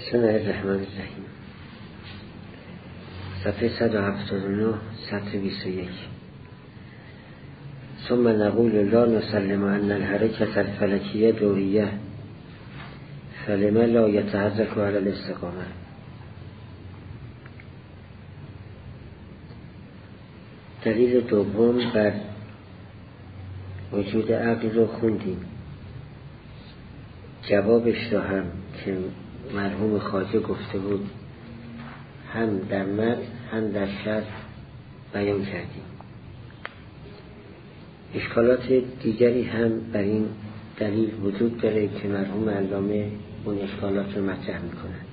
بسم الله الرحمن الرحیم. صفحه 179 سطر 21. ثم نقول لا نسلم ان الحرکت الفلکیه دوریه فلما لا يتحرك على الاستقامه. دلیل دوم بر وجود عقل رو خوندیم. جوابش رو هم که مرحوم خواجه گفته بود هم در متن هم در شرح بیان کردیم. اشکالات دیگری هم بر این دلیل وجود داره که مرحوم علامه اون اشکالات رو مطرح میکنند.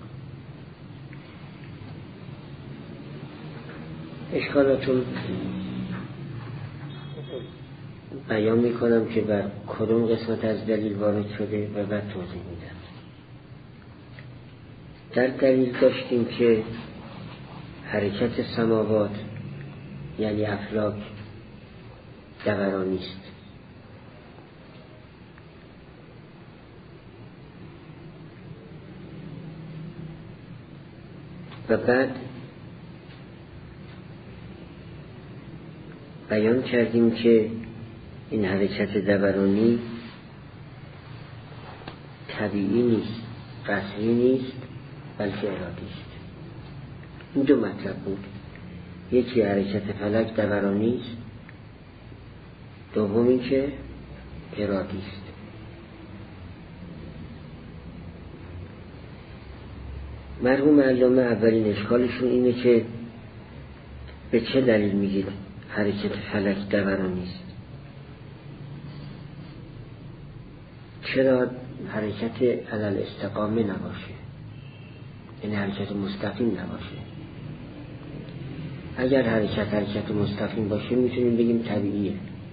اشکالات رو بیان میکنم که بر کدوم قسمت از دلیل وارد شده و بعد توضیح میدم. در دلیل داشتیم که حرکت سماوات یعنی افلاک دورانی است. و بعد بیان کردیم که این حرکت دورانی طبیعی نیست، قصری نیست، بلکه ارادی است. این دو مطلب بود. یکی حرکت فلک دورانی است، دومی که ارادی است. مرحوم علامه اولین اشکالشون اینه که به چه دلیل میگید حرکت فلک دورانی است؟ چرا حرکت علل استقامه نباشه؟ یعنی حرکت مستقیم نباشه. اگر حرکت مستقیم باشه میتونیم بگیم طبیعیه،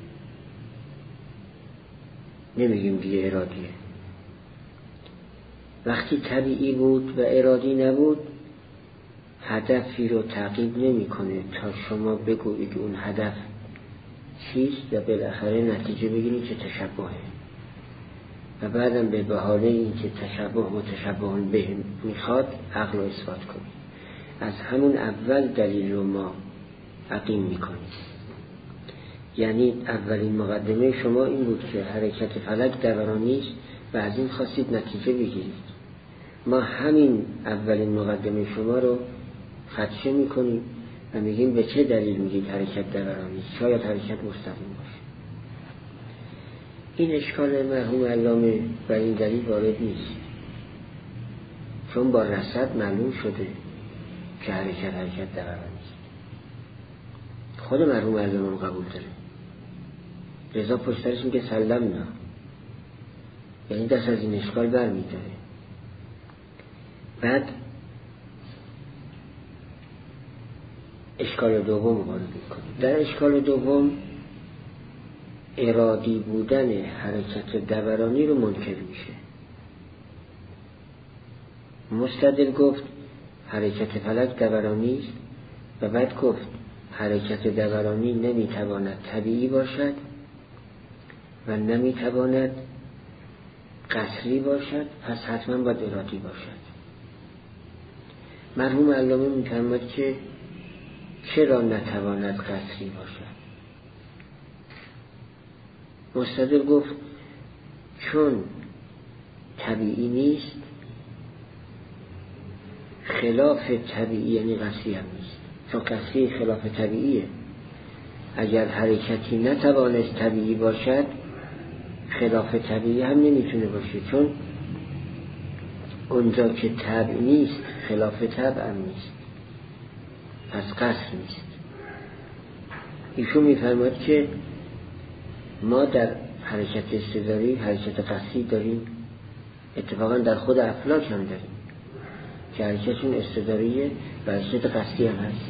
نمیگیم دیگه ارادیه. وقتی طبیعی بود و ارادی نبود هدفی رو تعقیب نمیکنه تا شما بگویید اون هدف چیست و بالاخره نتیجه بگیرید که تشبهه و بعدم به بهانه این که تشبه متشبه به میخواد عقل رو اثبات کنید. از همون اول دلیل رو ما عقیم میکنیم. یعنی اولین مقدمه شما این بود که حرکت فلک دورانی است و از این خواستید نتیجه بگیرید. ما همین اولین مقدمه شما رو خدشه میکنیم و میگیم به چه دلیل میگید حرکت دورانی است؟ شاید حرکت مستقیم باشه. این اشکال مرحوم علامه بر این دلیل وارد نیست، چون با رصد معلوم شده که حرکت دورانی است. خود مرحوم علامه قبول داره. رضا پشترش میگه سلمنا، یعنی دست از این اشکال بر میداره. بعد اشکال دوم وارد میکنه. در اشکال دوم ارادی بودن حرکت دورانی رو منکر میشه. مستدل گفت حرکت فلک دورانی است و بعد گفت حرکت دورانی نمیتواند طبیعی باشد و نمیتواند قصری باشد، پس حتما باید ارادی باشد. مرحوم علامه میفرماید که چرا نتواند قصری باشد؟ مستدل گفت چون طبیعی نیست، خلاف طبیعی یعنی قصری هم نیست. چون قصری خلاف طبیعیه. اگر حرکتی نتوانست طبیعی باشد خلاف طبیعی هم نمیتونه باشه، چون اونجا که طبع نیست خلاف طبع هم نیست، پس قصر نیست. ایشون میفرماید که ما در حرکت استداری حرکت قصری داریم، اتفاقا در خود افلاک هم داریم که حرکتشون استداریه و حرکت قصری هم هست.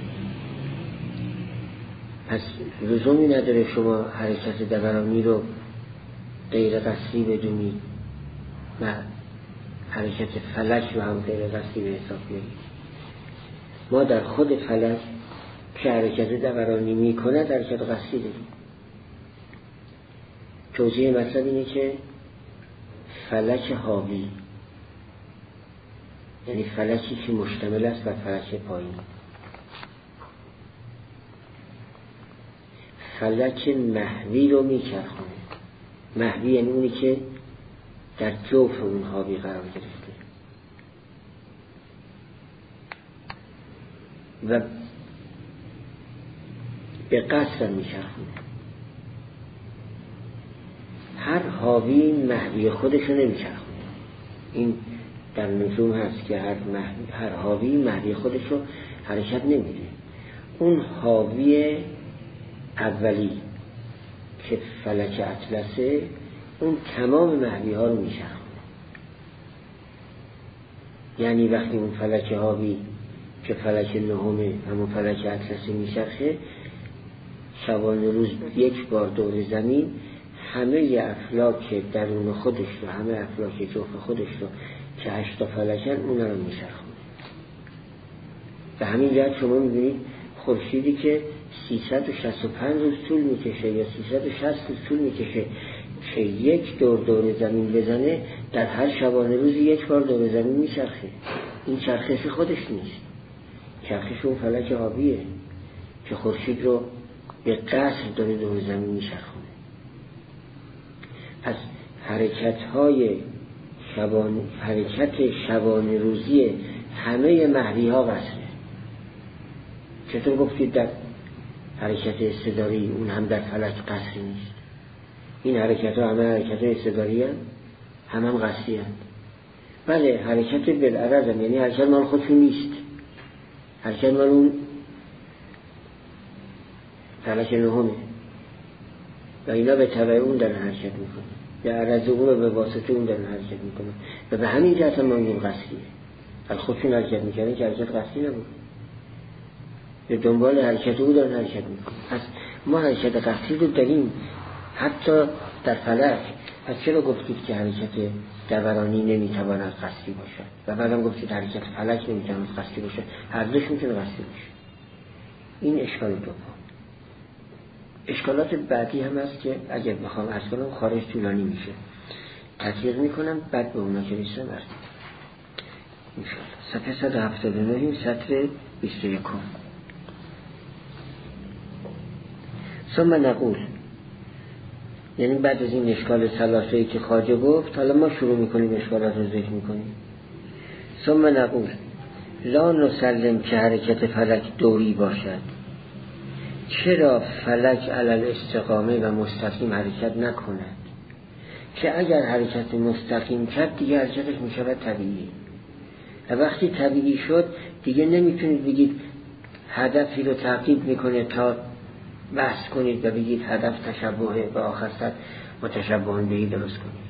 پس لزومی نداره شما حرکت دورانی رو غیر قصری بدونید و حرکت فلک رو هم غیر قصری به حساب بیارید. ما در خود فلک که حرکت دورانی میکنه حرکت قصری داریم. توضیح مطلب اینه که فلک حاوی یعنی فلکی که مشتمل است بر فلک پایین. فلک محوی رو میچرخونه. محوی یعنی اونی که در جوف اون حاوی قرار گرفته و به قصر میچرخونه. هر حاوی محوی خودش رو نمیچرخونه. این در نجوم هست که هر حاوی محوی خودش رو حرکت نمیده. اون حاوی اولی که فلک اطلسه اون تمام محوی ها رو میچرخونه. یعنی وقتی اون فلک حاوی که فلک نهمه همون فلک اطلسه میچرخه، شبانه روز یک بار دور زمین همه افلاک درون خودش رو، همه افلاک جوف خودش رو که 8 تا فلکن اون رو میچرخونه. به همین جهت شما میبینید خورشیدی که 365 روز طول میکشه یا 360 روز طول میکشه که یک دور زمین بزنه، در هر شبانه روزی یک بار دور زمین میچرخه. این چرخش خودش نیست، چرخش اون فلک حاویه که خورشید رو به قصر داره دور زمین میچرخونه. پس حرکت شبانه روزی همه محوی ها قصره. چطور گفتید در حرکت استداری اون هم در فلک قصری نیست؟ این حرکت ها همه حرکت استداری هم قصری هم. بله حرکت بالعرض هم، یعنی حرکت مال خودشون نیست، حرکت مال اون فلک نهمه و اینا به تبع اون دارن حرکت میکنن، به عرض اون و به واسطه اون دارن حرکت میکنن و به همین جهت ما میگیم قصریه. از خودشون حرکت میکنن که حرکت قصری نبود، به دنبال حرکت او دارن حرکت میکنن. پس ما حرکت قصری رو داریم حتی در فلک. پس چرا گفتید که حرکت دورانی نمیتواند قصری باشد و بعدم گفتید حرکت فلک نمیتواند قصری باشد؟ هر دوش میتونه قصری باشه. این اشکال دوم. اشکالات بعدی هم هست که اگر بخوام عرض کنم خارج طولانی میشه، تطبیق میکنم بعد به اونا که رسیدم عرض میکنم. صفحه 179 سطر 21. ثم نقول، یعنی بعد از این اشکال ثلاثه‌ای که خواجه گفت، حالا ما شروع میکنیم اشکالات رو ذکر میکنیم. ثم نقول لا نسلم که حرکت فلک دوری باشد. چرا فلک علی استقامه و مستقیم حرکت نکند؟ که اگر حرکت مستقیم کرد دیگه حرکتش میشود طبیعی و وقتی طبیعی شد دیگه نمیتونید بگید هدفی رو تعقیب میکنه تا بحث کنید و بگید هدف تشبهه و آخر سر متشبهان بهی درست کنید.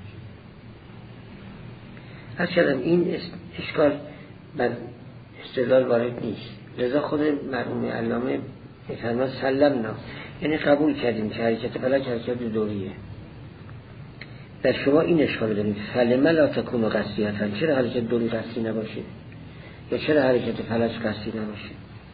اصلا این اشکال بر استدلال وارد نیست. لذا خود مرحوم علامه میفرماد سلمنا، یعنی قبول کردیم که حرکت فلک حرکت دوریه. در شما این اشکال دارید فلما لا تکون قصریتا، چرا حرکت دوری قصری نباشه یا چرا حرکت فلک قصری نباشه؟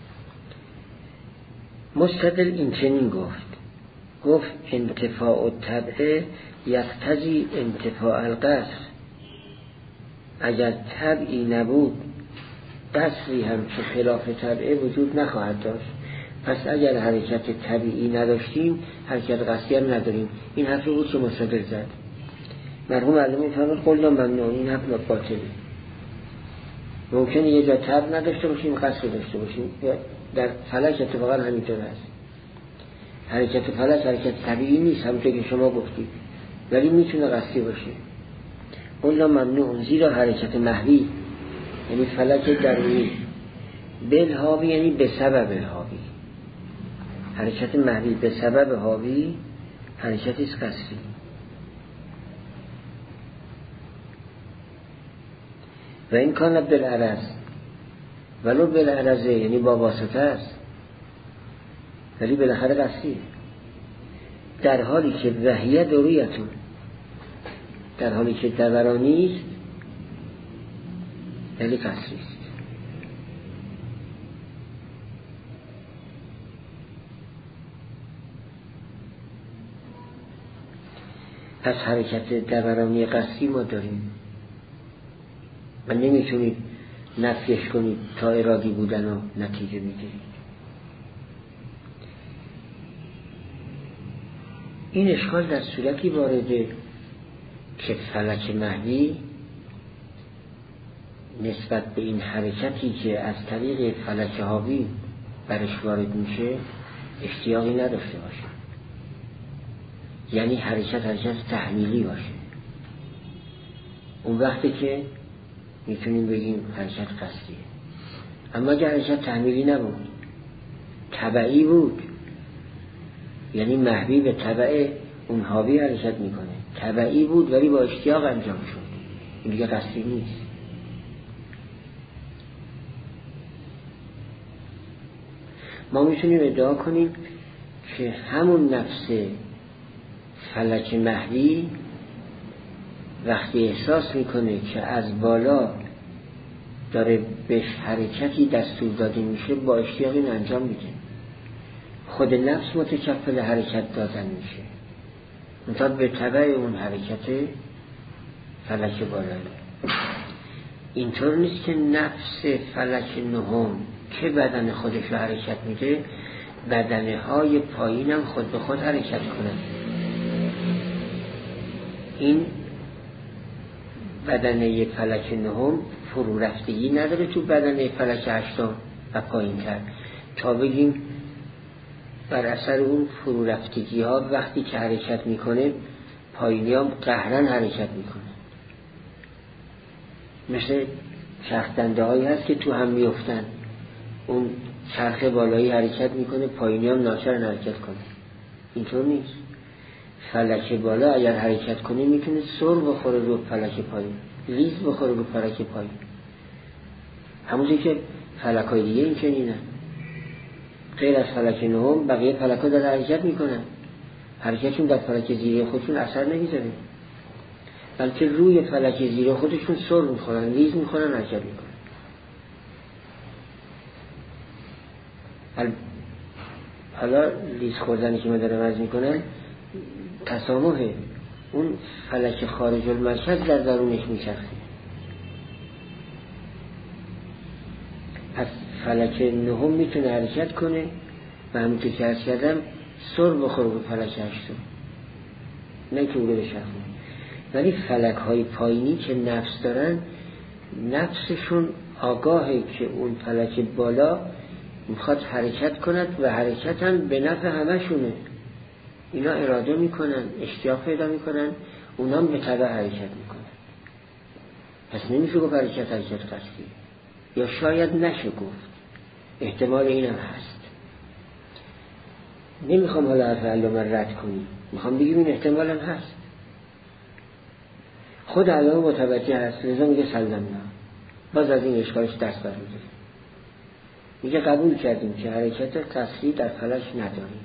مستدل این چنین گفت انتفاع الطبع یقتضی انتفاع القصر. اگر طبعی نبود قصری هم که خلاف طبعه وجود نخواهد داشت. پس اگر حرکت طبیعی نداشتیم حرکت قصری هم نداریم. این حرفی بود که مستدل زد. مرحوم علامه میفرماد قولنا ممنوع، این حرف باطله. ممکنه یه جا طبع نداشته باشیم قصر داشته باشیم. در فلک اتفاقا همینطور هست. حرکت فلک حرکت طبیعی نیست همونطور که شما گفتید، ولی میتونه قصری باشه. قولنا ممنوع، زیرا حرکت محوی یعنی فلک درونی، بالحاوی یعنی به سبب الحاوی، حرکت محوی به سبب حاوی حرکتی است قصری. و این کانت بالعرض، ولو بالعرضه یعنی با واسطه است، ولی بالاخره قصریه. در حالی که وحیه دوریتون، در حالی که دورانی است ولی قصری است. پس حرکت دورانی قصری ما داریم و نمیتونید نفیش کنید تا ارادی بودن و نتیجه بگیرید. این اشکال در صورتی وارده که فلک محوی نسبت به این حرکتی که از طریق فلک حاوی برش وارد میشه اشتیاقی نداشته باشه، یعنی حرکت تحمیلی باشه. اون وقتی که میتونیم بگیم حرکت قصدیه. اما اگر حرکت تحمیلی نبود، تبعی بود، یعنی محوی به تبع اون حاوی حرکت میکنه، تبعی بود ولی با اشتیاق انجام شد، این دیگه قصدی نیست. ما میتونیم ادعا کنیم که همون نفس فلک محوی وقتی احساس میکنه که از بالا داره بهش حرکتی دستور داده میشه با اشتیاق این انجام میده. خود نفس متکفل حرکت دادن میشه، منتها به تبع اون حرکت فلک بالایی. اینطور نیست که نفس فلک نهم که بدن خودش رو حرکت میده، بدنهای پایین هم خود به خود حرکت کنن. این بدنه فلک نهم فرو رفتگی نداره تو بدنه فلک هشتم و پایین تر، تا بگیم بر اثر اون فرو رفتگی ها وقتی که حرکت میکنه پایینی هم قهرن حرکت میکنه. مثل چرخ دنده هایی هست که تو هم میفتن، اون چرخ بالایی حرکت میکنه، پایینی هم ناچارن حرکت کنه. اینطور نیست. فلک بالا اگر حرکت کنه میتونه سر بخوره رو فلک پایین، لیز بخوره رو فلک پایین، همونطور که فلک های دیگه این چنینه. غیر از فلک نهم بقیه فلک ها داره حرکت میکنن، حرکتشون در فلک زیره خودشون اثر نمیذاره، بلکه روی فلک زیره خودشون سر میخورن، لیز میخورن، حرکت میکنن. حالا لیز خوردنی که من دارم عرض میکنم تسامحه، اون فلک خارج المرکز در درونش میچرخه. از فلک نهم میتونه حرکت کنه و همونطور که عرض کردم سر بخوره به فلک هشتم، نه که اونو بچرخه. ولی فلک های پایینی که نفس دارن، نفسشون آگاهه که اون فلک بالا میخواد حرکت کند و حرکت هم به نفع همشونه. اینا اراده میکنن، اشتیاق پیدا میکنن، اونا هم به تبع حرکت میکنن. پس نمیشه گفت حرکت قصدی، یا شاید نشه گفت، احتمال اینم هست. نمیخوام حالا حرف علامه رد کنیم، میخوام بگیم این احتمال هم هست. خود علامه متوجه هست، لذا میگه سلمنا، باز از این اشکالش دست برمی‌داره، میگه قبول کردیم که حرکت قصدی در فلک نداریم.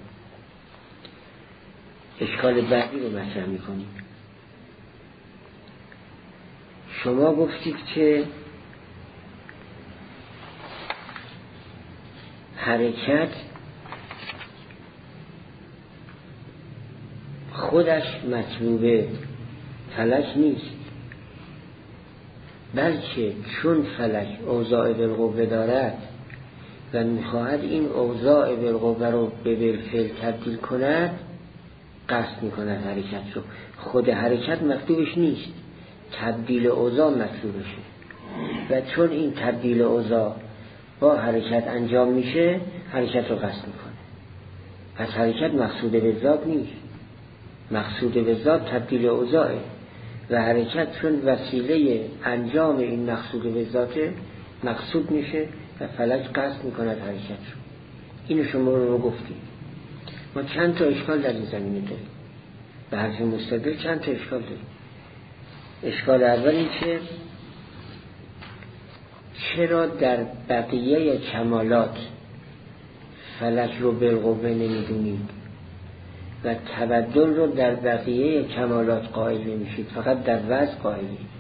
اشکال بعدی رو مطرح میکنیم. شما گفتید که حرکت خودش مطلوب فلک نیست، بلکه چون فلک اوضاع بالقوه دارد و میخواهد این اوضاع بالقوه رو به بالفعل تبدیل کند، قصد میکند حرکت رو. خود حرکت مطلوبش نیست، تبدیل اوضاع مطلوبشه، و چون این تبدیل اوضاع با حرکت انجام میشه، حرکت رو قصد میکنه. پس حرکت مقصود به ذات نیست، مقصود به ذات تبدیل اوضاعه، و حرکت چون وسیله انجام این مقصود به ذات مقصود میشه و فلک قصد میکند حرکت رو. اینو شما رو گفتیم. ما چند تا اشکال در این زمینه داریم، به حرف مستدل چند تا اشکال داریم. اشکال اول این که چرا در بقیه کمالات فلک رو بالقوه نمیدونید و تبدل رو در بقیه کمالات قائل نمیشید، فقط در وضع قائلید.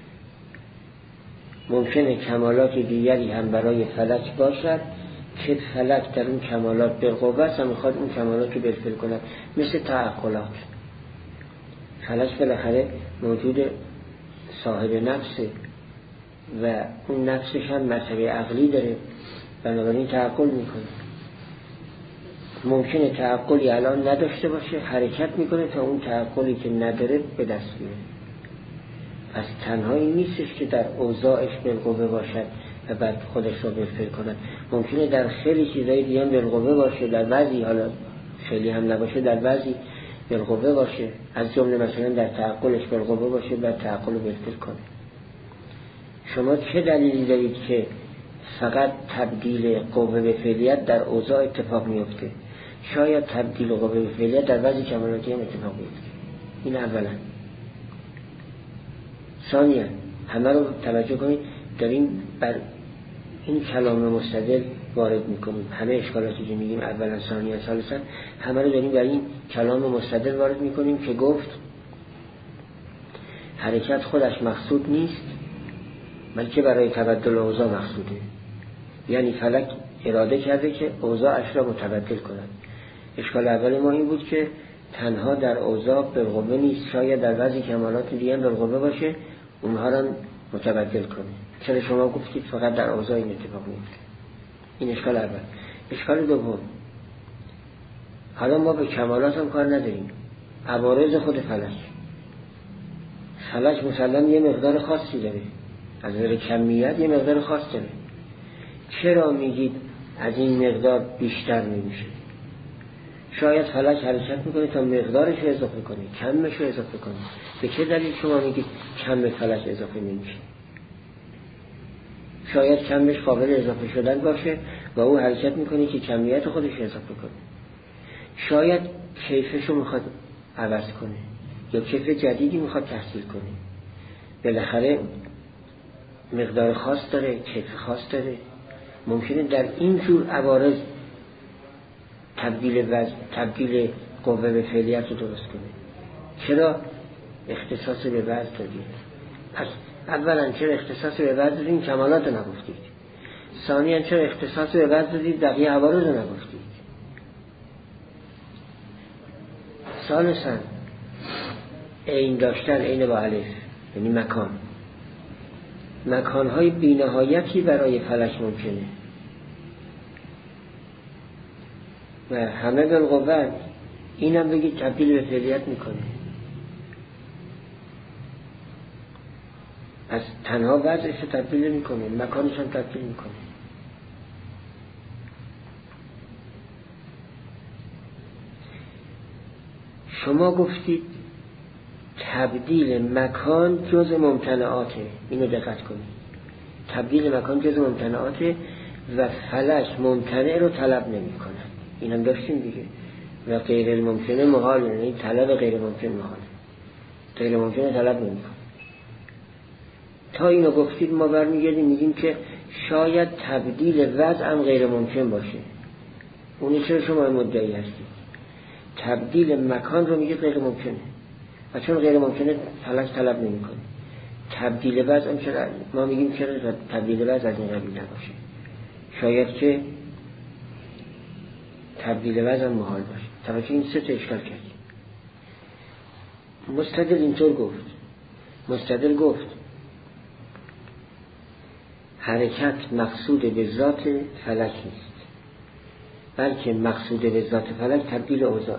ممکنه کمالات دیگری هم برای فلک باشد که فلک در اون کمالات بالقوه است و میخواد اون کمالات رو بالفعل کند، مثل تعقلات. فلک بالاخره موجود صاحب نفسه و اون نفسش هم مرتبه عقلی داره، بنابراین تعقل میکنه. ممکنه تعقلی الان نداشته باشه، حرکت میکنه تا اون تعقلی که نداره به دست بیاره. پس تنها این نیستش که در اوضاعش بالقوه باشد و بعد خودش رو بالفعل کند. ممکنه در خیلی چیزای دیگه هم بالقوه باشه، در بعضی حالا خیلی هم نباشه، در بعضی بالقوه باشه، از جمله مثلا در تعقلش بالقوه باشه و تعقل رو بالفعل کنه. شما چه دلیلی دارید که فقط تبدیل قوه به فعلیت در اوضاع اتفاق میفته؟ شاید تبدیل قوه به فعلیت در بعضی کمالاتی هم اتفاق میفته. این اولا. ثانیا همه رو توجه کنید، داریم بر این کلام مستدل وارد میکنیم. همه اشکالاتی که میگیم اولا، ثانیا، ثالثا، همه رو داریم بر این کلام مستدل وارد میکنیم که گفت حرکت خودش مقصود نیست، بلکه برای تبدل اوضاع مقصوده. یعنی فلک اراده کرده که اوضاعش را متبدل کند. اشکال اول ما این بود که تنها در اوضاع بالقوه نیست، شاید در بعضی کمالات دیگه هم بالقوه باشه، اونها را متبدل کنه. چرا شما گفتید فقط در اوضاع این اتفاق میفته؟ این اشکال اول. اشکال دوم، حالا ما به کمالات هم کار نداریم، عوارض خود فلک مسلم یه مقدار خاصی داره، از نظر کمیت یه مقدار خاص داره. چرا میگید از این مقدار بیشتر نمیشه؟ شاید فلک حرکت میکنه تا مقدارش رو اضافه کنه، کمش رو اضافه کنه. به چه دلیل شما میگید کم فلک اضافه نمیشه؟ شاید کمش قابل اضافه شدن باشه و او حرکت میکنه که کمیت خودش رو اضافه کنه. شاید کیفش رو میخواد عوض کنه یا کیف جدیدی میخواد تحصیل کنه. بالاخره مقدار خاص داره، کیف خاص داره. ممکنه در این جور عوارض تبدیل قوه به فعلیت رو درست کنه. چرا اختصاص به وضع دادید؟ پس اولا چرا اختصاص به وضع دادید؟ کمالات رو نگفتید. ثانیاً چرا اختصاص به وضع دادید؟ بقیه عوارض رو نگفتید. ثالثاً عین داشتن، عین با الف، یعنی مکانهای بی‌نهایتی برای فلک ممکنه و همه بالقوه. اینم بگید تبدیل به فعلیت میکنه. از تنها وضعش رو تبدیل میکنه، مکانش هم تبدیل میکنه. شما گفتید تبدیل مکان جز ممتنعاته. اینو دقت کنید، تبدیل مکان جز ممتنعاته و فلک ممتنع رو طلب نمی کنه. اینم داشتیم دیگه. و غیر الممکنه محال، یعنی طلب غیر ممکن محاله. غیر ممکنه طلب نمی کنه. تا اینو گفتید ما برمیگردیم میگیم که شاید تبدیل وضع هم غیر ممکن باشه. اونی چرا شما مدعی هستید؟ تبدیل مکان رو میگید غیر ممکنه و چون غیر ممکنه فلک طلب نمی کنه. تبدیل وضع هم چرا ما میگیم چرا تبدیل وضع از این قبیل نباشه؟ شاید که تبدیل وضع هم محال باشه. توجه این سه تا اشکال کرد. مستدل اینطور گفت. مستدل گفت حرکت مقصود به ذات فلک نیست، بلکه مقصود به ذات فلک تبدیل اوضاع.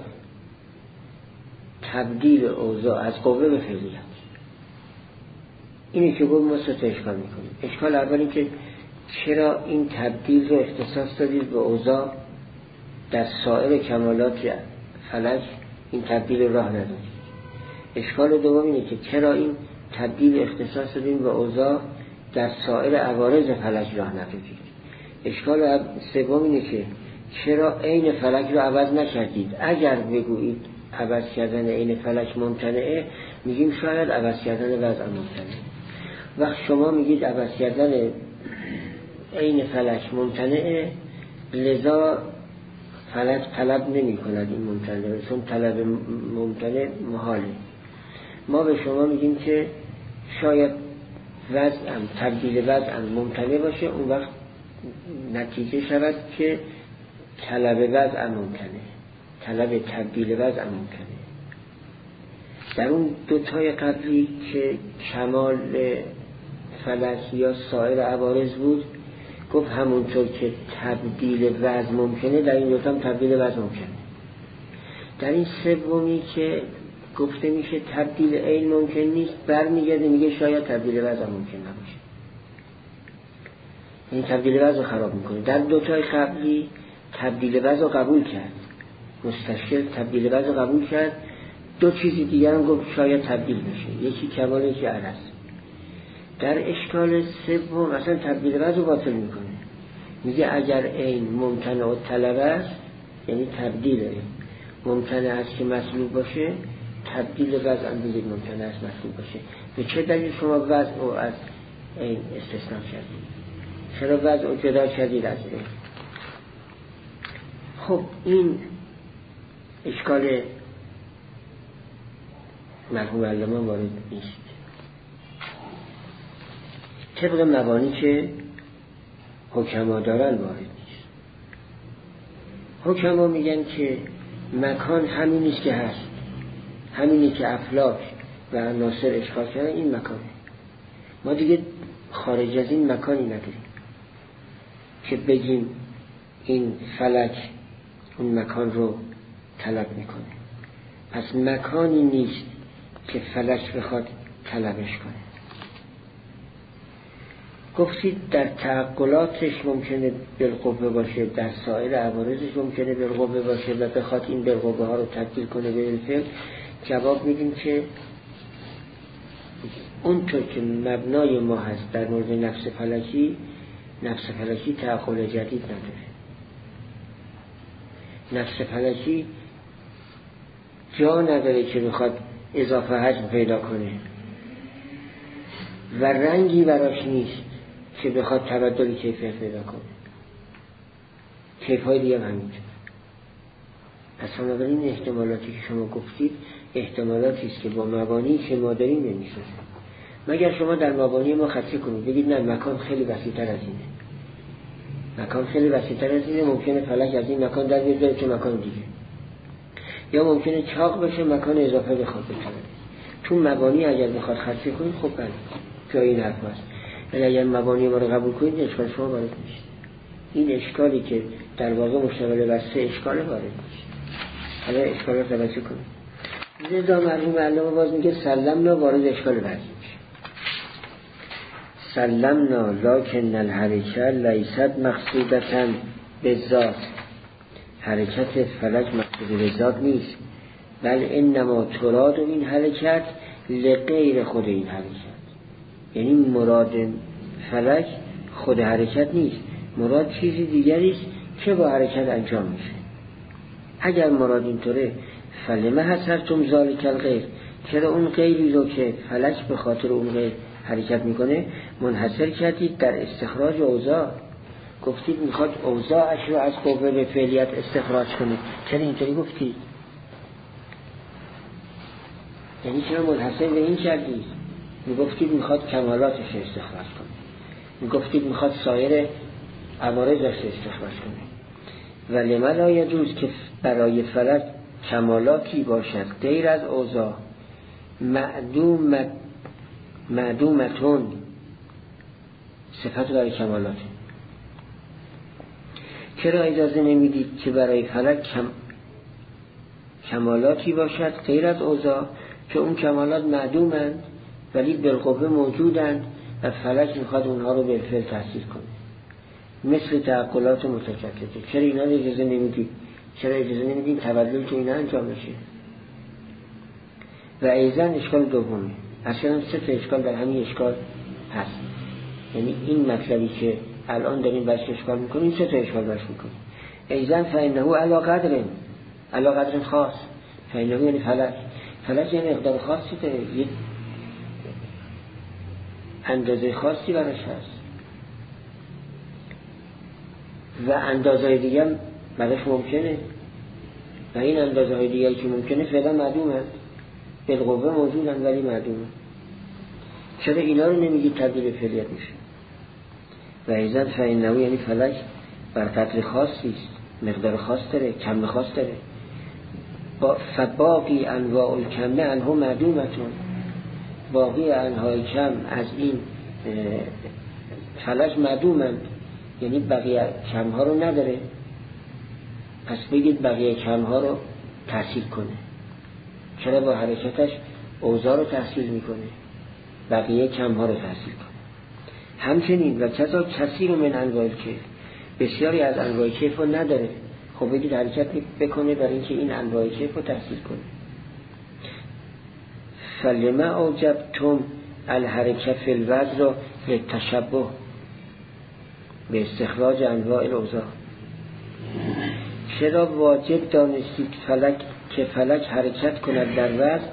تبدیل اوضاع از قوه به فعلیت. اینی که گفت ما سه تا اشکال میکنیم. اشکال اولی که چرا این تبدیل رو اختصاص دادید به اوضاع، در سایر کمالات فلک این تبدیل راه ندادید. اشکال دوم اینه که چرا این تبدیل اختصاص دادیم به اوضاع، در سایر عوارض فلک راه ندادید. اشکال سوم اینه که چرا عین فلک رو عوض نکردید؟ اگر بگویید عوض کردن عین فلک ممتنعه، میگیم شاید عوض کردن وضع ممتنعه. وقت شما میگید عوض کردن عین فلک ممتنعه، لذا فلک طلب نمی کند این ممتنعه، چون طلب ممتنع محاله. ما به شما میگیم که شاید وضعم، تبدیل وضعم ممتنع باشه، اون وقت نتیجه شود که طلب وضع ممکنه، طلب تبدیل وضع ممکنه. در اون دوتای قبلی که کمال فلک یا سایر عوارض بود؟ گفت همونطور که تبدیل وزن ممکنه در این دوتا هم تبدیل وزن ممکنه. در این سومی که گفته میشه تبدیل عین ممکن نیست، برمیگرده میگه شاید تبدیل وزن ممکن نباشه. این تبدیل وزن رو خراب میکنه. در دوتای قبلی تبدیل وزن رو قبول کرد، مستشکل تبدیل وزن رو قبول کرد، دو چیزی دیگر هم گفت شاید تبدیل بشه، یکی کمال یکی عرض. در اشکال سوم اصلا تبدیل وزن رو باطل میکنه، میگه اگر عین ممکنه و طلب است، یعنی تبدیل عین ممکنه است که مطلوب باشه، تبدیل وزن هم بگید ممکنه است مطلوب باشه. به چه دلیل شما وزن رو از عین استثناء کردید؟ چرا وزن رو جدا کردید از عین؟ خب این اشکال مرحوم علامه وارد نیست. طبق مبانی که حکما دارن وارد نیست. حکما میگن که مکان همین نیست که هست، همینی که افلاک و عناصر اشکال کردن، این مکانه. ما دیگه خارج از این مکانی نداریم که بگیم این فلک اون مکان رو طلب میکنه. پس مکانی نیست که فلک بخواد طلبش کنه. گفتید در تعقلاتش ممکنه بالقوه باشه، در سایر عوارضش ممکنه بالقوه باشه و بخواد این بالقوه ها رو تبدیل کنه به بالفعل. جواب میدیم که اونطور که مبنای ما هست در مورد نفس فلکی، نفس فلکی تعقل جدید نداره. نفس فلکی جا نداره که بخواد اضافه حجم پیدا کنه و رنگی براش نیست که بخواد تبدل کیفیت پیدا کنه. کیفهای دیگه همینطور. پس بنابراین احتمالاتی که شما گفتید احتمالاتی است که با مبانی که ما داریم نمیشه. مگر شما در مبانی ما خطی کنید بگید نه مکان خیلی وسیع‌تر از اینه، مکان خیلی وسیع‌تر از اینه، ممکنه فلک از این مکان در بیاد تو مکان دیگه، یا ممکنه چاق بشه مکان اضافه بخواد بکنه. تو مبانی اگر بخواد خطی کنید خب بله جای این حرف هست، ولی اگر مبانی ما رو قبول کنید اشکال شما وارد میشه. این اشکالی که در واقع مشتمل بر سه اشکال وارد میشه. حالا اشکال رو توجه کنید. لذا مرحوم علامه باز میگه سلمنا وارد اشکال بعدی میشه. سلمنا لکن الحرکت لیست مقصودتا بالذات. حرکت فلک مقصود به ذات نیست، بل انما تراد این حرکت لغیر خود این حرکت. یعنی مراد فلک خود حرکت نیست، مراد چیزی دیگری است که با حرکت انجام میشه. اگر مراد اینطوره فلمه حسرتم ذالک الغیر، چرا اون غیری رو که فلک به خاطر اون غیر حرکت میکنه منحصر کردید در استخراج اوضاع؟ گفتید میخواد اوضاعش رو از قوه به فعلیت استخراج کنه، چرا اینطوری گفتید؟ یعنی چرا منحصر به این کردید؟ میگفتید میخواد کمالاتش استخراج کنه، میگفتید میخواد سایر عوارضش استخراج کنه. ولی ما لا یجوز که برای فلک کمالاتی باشد غیر از اوضاع معدومتون، صفت برای کمالات. چرا اجازه نمیدید که برای فلک کمالاتی باشد غیر از اوضاع که اون کمالات معدومند ولی بالقوه موجودند و فلک میخواد اونها رو بالفعل تحصیل کنه، مثل تعقلات متکلمه؟ چرا اینا رو اجازه نمیدید؟ چرا اجازه نمیدید تبدل تو اینا انجام بشه؟ و ایضا اشکال دومی، اصلا سه تا اشکال در همین اشکال هست. یعنی این مطلبی که الان داریم برش اشکال میکنیم سه تا اشکال برش میکنیم. ایضا فانه علی قدر خاص. فانه یعنی فلک یعنی اقدار خاصی داره، یک اندازه خاصی براش هست و اندازه های دیگه براش ممکنه و این اندازه های دیگه که ممکنه فعلا معدوم هست، بالقوه موجودن ولی معدومه. چرا اینا رو نمیگید تبدیل فعلیت میشه؟ و ایضا فانه یعنی فلک بر قدر خاصی است، مقدار خاص داره، کم خاص داره. فباقی انواع الکم عنه معدومتون، باقی انواع کم از این فلج معدومند، یعنی بقیه کمها رو نداره، پس بگید بقیه کمها رو تحصیل کنه. چرا با حرکتش اوضاع رو تحصیل میکنه، بقیه کمها رو تحصیل کنه. همچنین و کذا کثیر من انواع کیف، بسیاری از انواع کیف رو نداره، خب بگید حرکت بکنه برای اینکه این انواع کیف رو تحصیل کنه. فلما اوجبتم الحرکت فی الوضع للتشبه به استخراج انواع الاوضاع، چرا واجب دانستید که فلک حرکت کند در وضع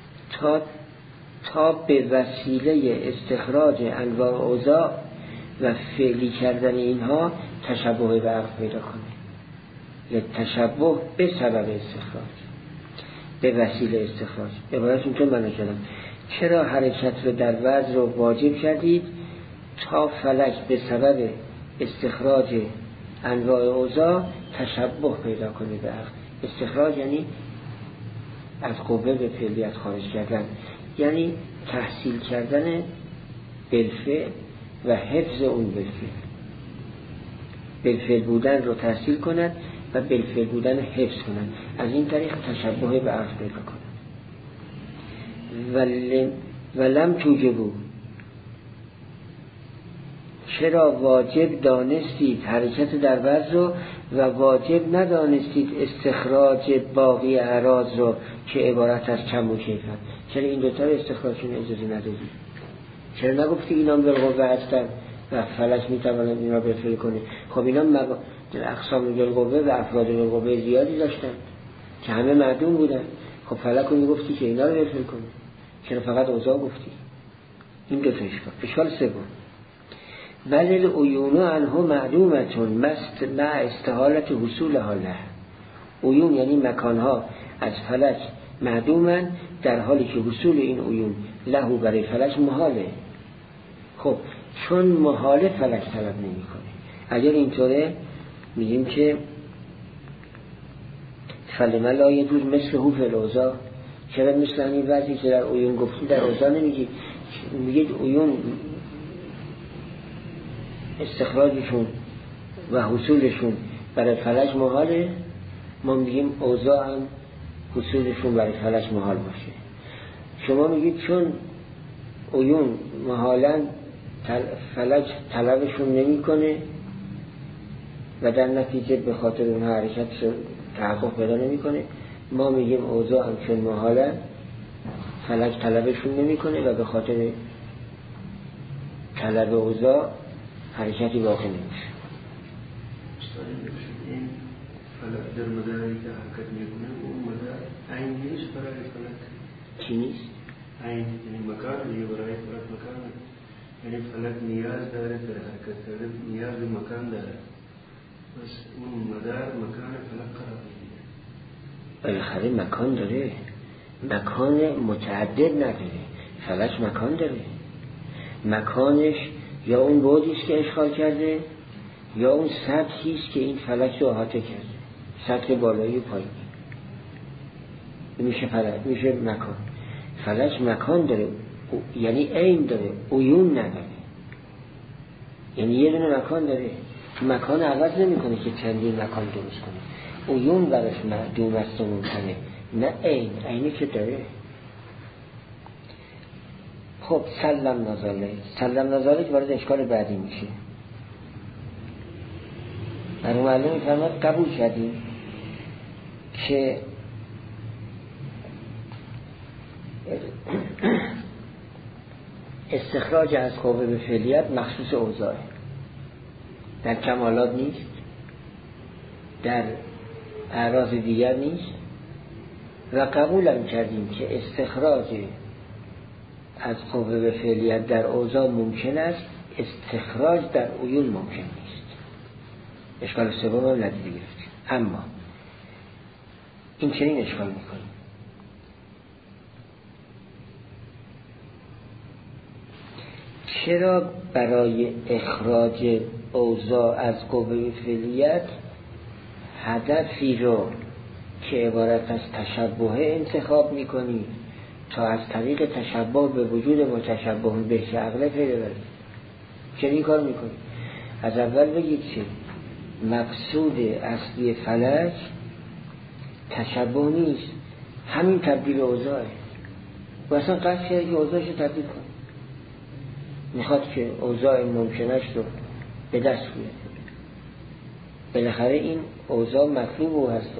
تا به وسیله استخراج انواع اوضاع و فعلی کردن اینها تشبه به عقل پیدا کنه. یا تشبه به سبب استخراج، به وسیله استخراج. عبارت اینطور معنی کردم چرا حرکت رو در وضع رو واجب کردید تا فلک به سبب استخراج انواع اوضاع تشبه پیدا کنه به عقل. استخراج یعنی از قوه به فعلیت خارج کردن، یعنی تحصیل کردن بالفعل و حفظ اون بالفعل. بالفعل بودن رو تحصیل کند و بالفعل بودن حفظ کند، از این طریق تشبه به عقل پیدا کند. ولم توجبو، چرا واجب دانستید حرکت در وضع رو و واجب ندانستید استخراج باقی اعراض رو که عبارت از کم و کیف هست؟ چرا این دوتا رو استخراجشون اجازه ندادید؟ چرا نگفتی اینا بالقوه هستن و فلک میتواند اینا بالفعل کنه؟ خب اینا اقسام بالقوه و افراد بالقوه زیادی داشتن که همه معدوم بودن. خب فلک رو میگفتی که اینا رو بالفعل کنه، چرا فقط اوضاع گفتی؟ این دو تا اشکال سوم، بل العیون عنه معدومتون مع استحالت حصول حاله. عیون یعنی مکانها از فلک معدومن در حالی که حصول این عیون لهو برای فلک محاله. خب چون محاله فلک طلب نمی کنه. اگر اینطوره میگیم که فلما لا یجوز مثل هو فی الاوضاع، چرا مثل همین وضعی که در عیون گفتی در اوضاع نمیگید؟ میگید عیون استخراجشون و حصولشون برای فلک محاله، ما میگیم اوضاع هم حصولشون برای فلک محال باشه. شما میگید چون عیون محالا فلک طلبشون نمی کنه و در نتیجه به خاطر اون حرکت تحقق پیدا نمی کنه، ما میگیم اوضاع هم چون محالا فلک طلبشون نمی کنه و به خاطر طلب اوضاع حرکتی واقع نمیشه. این فلک در مداری که حرکت میکنه اون مدار عین نیست برای فلک. چی نیست؟ عین یعنی مکان دیگه برای فلک مکان، یعنی فلک نیاز داره در حرکت کردن، نیاز به مکان داره، بس اون مدار مکان فلک قرار میگیره. بالاخره مکان داره، مکان متعدد نداره. فلک مکان داره، مکانش یا اون بعدیست که اشغال کرده یا اون سطحیست که این فلک رو احاطه کرده، سطح بالایی و پایینی. میشه فلک، میشه مکان. فلک مکان داره، یعنی عین داره، عیون نداره. یعنی یه دونه مکان داره، مکان عوض نمیکنه که چندین مکان درست کنه. عیون برش معدوم است و ممکنه، نه عین، عینی که داره. خب سلم نظاره وارد اشکال بعدی میشه. مرحوم معلم میفرماد قبول کردیم که استخراج از قوه به فعلیت مخصوص اوضاع، در کمالات نیست، در اعراض دیگر نیست. و قبولم کردیم که استخراج از قوه به فعلیت در اوضاع ممکن است، استخراج در عیون ممکن نیست. اشکال سوم هم ندیده گرفتیم. اما این چنین اشکال میکنیم: چرا برای اخراج اوضاع از قوه فعلیت هدفی رو که عبارت از تشبه انتخاب میکنی تا از طریق تشبه به وجود متشبه به عقل پیدا برد؟ چرا این کار میکنی؟ از اول بگید که مقصود اصلی فلک تشبه نیست، همین تبدیل اوضاعه. و اصلا قصد کرده که اوضاعش رو تبدیل کنه، میخواد که اوضاع ممکنش رو به دست بیاره. بالاخره این اوضاع مطلوب او هستن،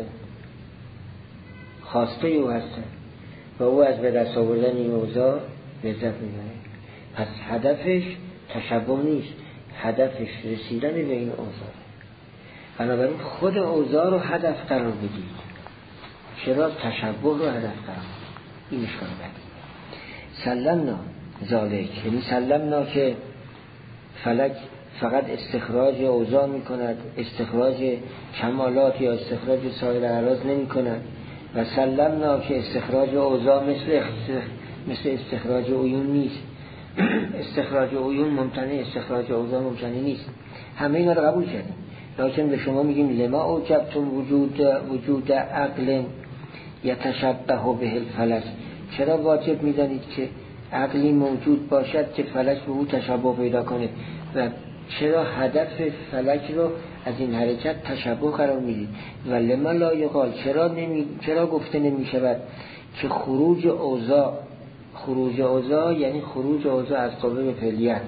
خواسته او هستن و او از به دست آوردن این اوضاع لذت میبره. پس هدفش تشبه نیست، هدفش رسیدن به این اوضاع. بنابراین خود اوضاع رو هدف قرار بدید. چرا تشبه رو هدف قرار بدید؟ این اشکال بدید. سلمنا ذالک، یعنی سلمنا که فلک فقط استخراج اوضاع می کند، استخراج کمالات یا استخراج سایر اعراض نمی کند. و سلمنا که استخراج اوضاع مثل استخراج عیون نیست. استخراج عیون ممتنع، استخراج اوضاع ممتنع نیست. همه اینا رو قبول کردیم، لیکن به شما میگیم لما اوجبتم وجود عقل یتشبه به الفلک، چرا واجب میدانید که عقلی موجود باشد که فلک به او تشبه پیدا کنه و چرا هدف فلک رو از این حرکت تشبه قرار میدید؟ و لما لا یقال، چرا گفته نمی شود که خروج اوضاع یعنی خروج اوضاع از قوه به فعلیت،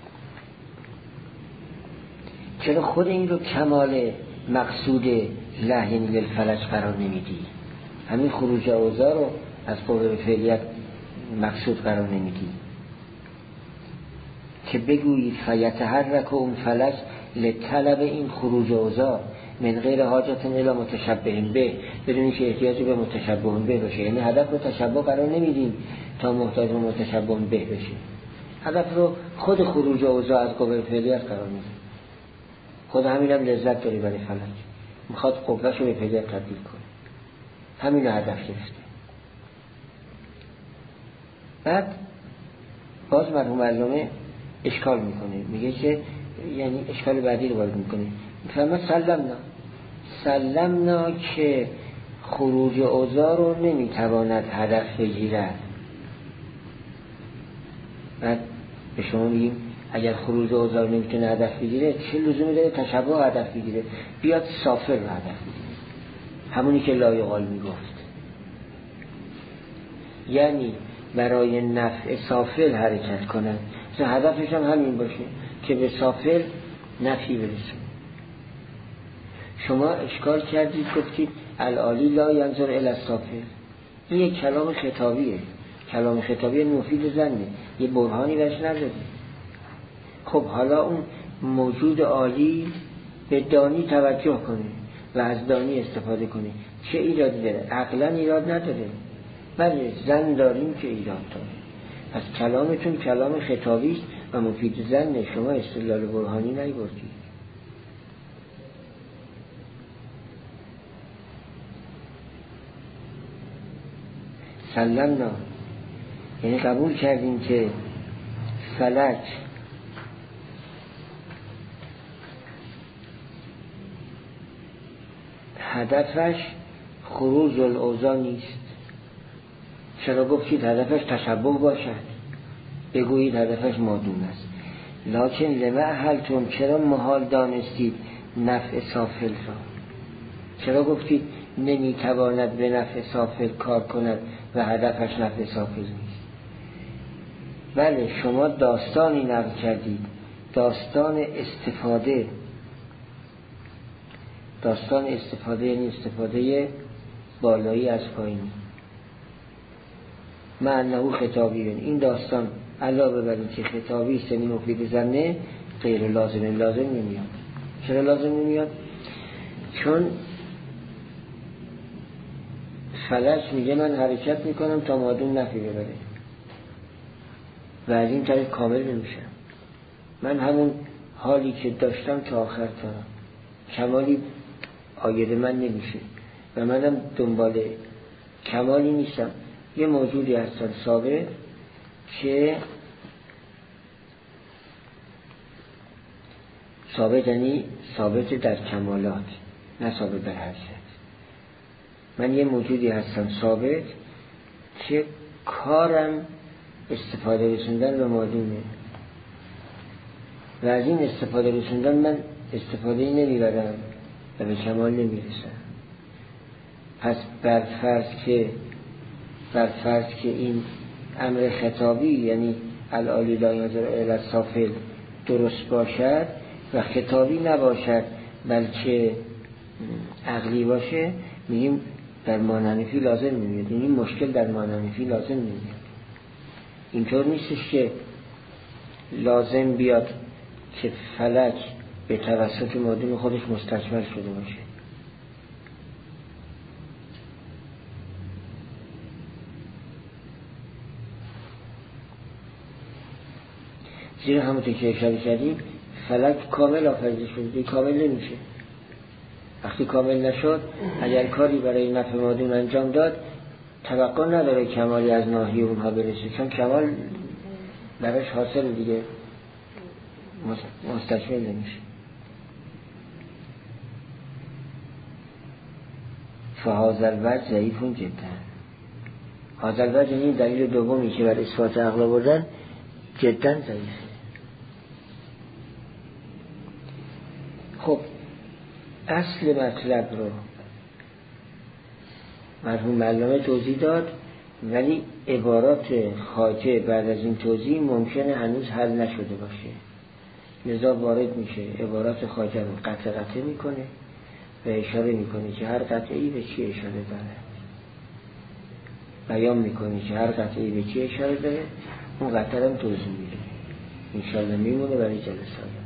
چرا خود این رو کمال مقصود لحین للفلک قرار نمیدی؟ همین خروج اوضاع رو از قوه به فعلیت مقصود قرار نمیدی که بگویید فیتحرک اون فلک لطلب این خروج اوضاع من غیر حاجت الی متشبه به، بدون که احتیاجی به متشبه به باشه. یعنی هدف رو تشبه قرار نمیدیم تا محتاج به متشبه به بشه، هدف رو خود خروج اوضاع از قوه فعلیت قرار میدیم. خود همین هم لذت داری برای فلک، میخواد قوهشو به فعلیت تبدیل کنه، همین رو هدف گرفته. بعد باز مرحوم علامه اشکال میکنه، میگه که یعنی اشکال بعدی رو وارد میکنه، میفهمه سلمنا که خروج اوضاع رو نمیتواند هدف بگیرد. بعد به شما میگیم اگر خروج اوضاع رو نمیتونه هدف بگیره، چه لزومی داره تشبه هدف بگیره؟ بیاد سافل رو هدف بگیره، همونی که لایقال میگفت، یعنی برای نفع سافل حرکت کنن. مثلا هدفش هم همین باشه که به سافل نفعی برسه. شما اشکال کردید، گفتید العالی لا ینظر الی السافل. این یک کلام خطابیه، کلام خطابی مفید زنه، یه برهانی بهش نداره. خب حالا اون موجود عالی به دانی توجه کنه و از دانی استفاده کنه، چه ایرادی داره؟ عقلا ایراد نداره، بله زن داریم که ایراد داره. پس کلامتون کلام خطابی است و مفید زنه، شما استدلال برهانی نیاوردید. سلمنا یعنی قبول کردیم که فلک هدفش خروج الاوضاع نیست. چرا گفتید هدفش تشبه باشد؟ بگویید هدفش مادون است. لکن لما احلتم، چرا محال دانستید نفع سافل را؟ چرا گفتید نمیتواند به نفع سافل کار کند و هدفش نفع سافل نیست؟ بله شما داستانی نقل کردید، داستان استفاده یعنی استفاده بالایی از پایینی. معنی خطابی، این داستان علاوه بر اینکه خطابی است یعنی مفید زنه، غیر لازم نمیاد. چرا لازم نمیاد؟ چون فلک میگه من حرکت میکنم تا مادون نفی ببره و از این طریق کامل نمیشم. من همون حالی که داشتم تا آخر دارم، کمالی آید من نمیشه و منم دنبال کمالی نیستم. یه موجودی هستن ثابت که ثابت یعنی ثابت در کمالات، نه ثابت در حرکت. من یه موجودی هستم ثابت که کارم استفاده رسوندن به مادونه. و از این استفاده رسوندن من استفاده نمیبرم و به کمال نمیرسم. پس بر فرض که این امر خطابی یعنی العالی لا ینظر الی السافل درست باشد و خطابی نباشد بلکه عقلی باشه، میگیم در مانحنفی لازم نمیاد. این مشکل در مانحنفی لازم نمیاد. اینطور نیستش که لازم بیاد که فلک به توسط مادون خودش مستکمل شده باشه. زیرا همونطور که اشاره کردیم فلک کامل آفریده شده، کامل نمیشه. وقتی کامل نشد اگر کاری برای نفع مادون انجام داد توقع نداره کمالی از ناحیه اونها برسه، چون کمال براش حاصل دیگه مستکمل نمیشه. فهذا الوجه ضعیف جدا. هذا الوجه این دلیل دومی که بر اثبات عقل آوردن جدا ضعیفه. خب اصل مطلب رو مرحوم علامه توضیح داد، ولی عبارات خواجه بعد از این توضیح ممکنه هنوز حل نشده باشه، لذا وارد میشه عبارات خواجه رو قطعه میکنه و اشاره میکنه که هر قطعه‌ای به چی اشاره داره، بیان میکنه که هر قطعه‌ای به چی اشاره داره، اون قطعه رو توضیح میده. انشالله میمونه برای جلسات.